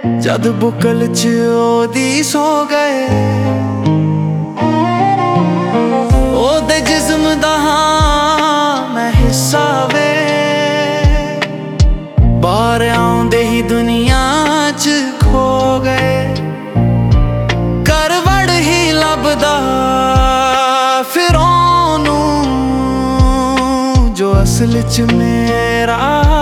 जद बुकल च ओदी सो गए ओदे जिस्म दा हां मैं हिस्सा वे बाहर आउंदे ही दुनिया च खो गए करवड़ ही लभदा फिर ओनू जो असल च मेरा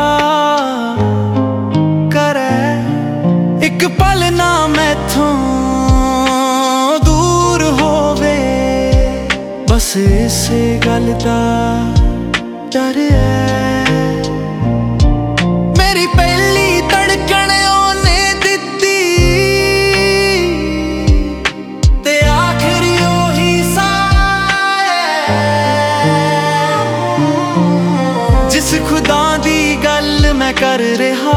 एक पल ना मैथों दूर होवे बस इसे गल दा डर है मेरी पहली धड़कन ओने दित्ती ते आखिरी ओही साह जिस खुदा दी गल मैं कर रहा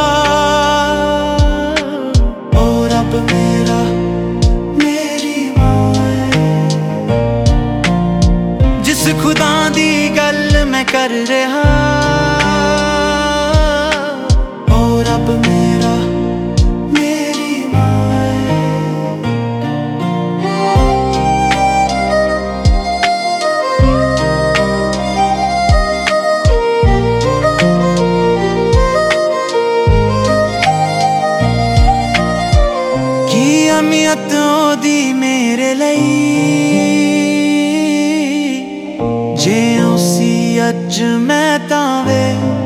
मेरा मेरी मां है जिस खुदा दी गल मैं कर रहा और अब मेरा मेरी मां है अहमियत ओदी मेरे लई जे उसी अज मैं तां वे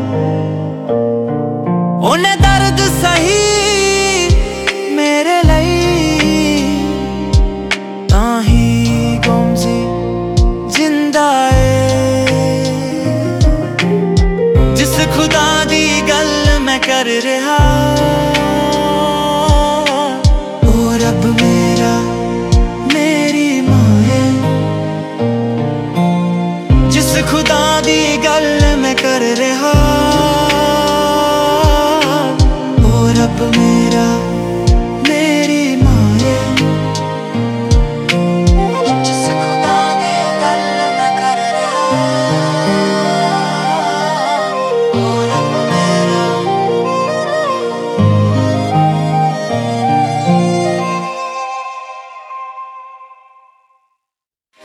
ओने दर्द सही मेरे लई तां ही गुमजी जिंदा है जिस खुदा दी गल मैं कर रहा और अब मेरा मेरी मां है जिस खुदा दी गल मैं कर रहा और अब मेरा मेरी मां है। और अब मेरा